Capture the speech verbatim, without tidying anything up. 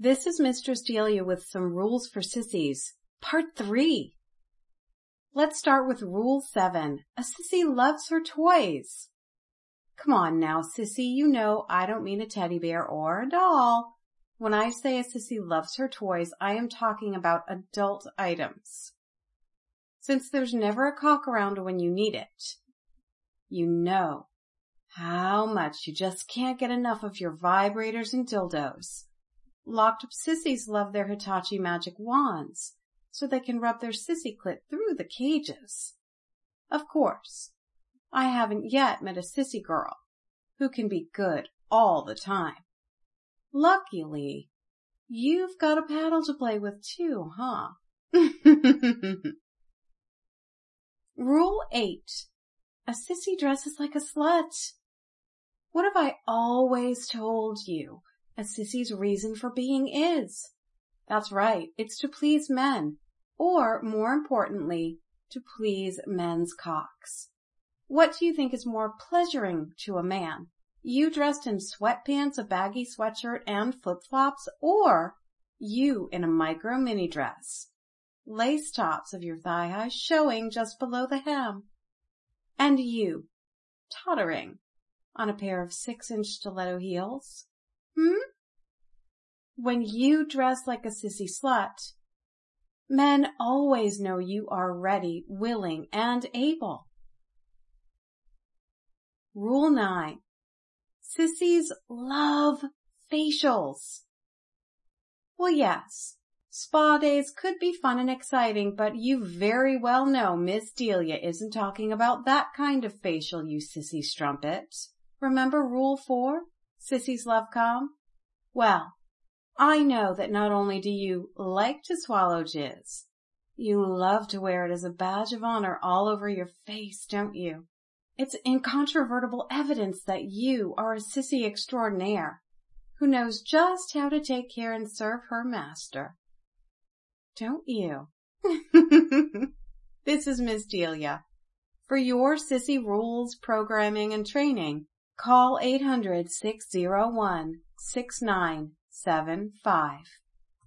This is Mistress Delia with some rules for sissies, part three. Let's start with rule seven. A sissy loves her toys. Come on now, sissy, you know I don't mean a teddy bear or a doll. When I say a sissy loves her toys, I am talking about adult items. Since there's never a cock around when you need it, you know how much you just can't get enough of your vibrators and dildos. Locked up sissies love their Hitachi magic wands, so they can rub their sissy clit through the cages. Of course, I haven't yet met a sissy girl who can be good all the time. Luckily, you've got a paddle to play with too, huh? Rule eight. A sissy dresses like a slut. What have I always told you a sissy's reason for being is? That's right, it's to please men, or more importantly, to please men's cocks. What do you think is more pleasuring to a man? You dressed in sweatpants, a baggy sweatshirt, and flip-flops, or you in a micro mini dress, lace tops of your thigh high showing just below the hem, and you tottering on a pair of six-inch stiletto heels? Hmm? When you dress like a sissy slut, men always know you are ready, willing, and able. Rule nine. Sissies love facials. Well, yes, spa days could be fun and exciting, but you very well know Miss Delia isn't talking about that kind of facial, you sissy strumpet. Remember rule four? Sissies love calm? Well, I know that not only do you like to swallow jizz, you love to wear it as a badge of honor all over your face, don't you? It's incontrovertible evidence that you are a sissy extraordinaire who knows just how to take care and serve her master. Don't you? This is Miss Delia. For your sissy rules, programming, and training, call eight hundred, six oh one, six nine seven five.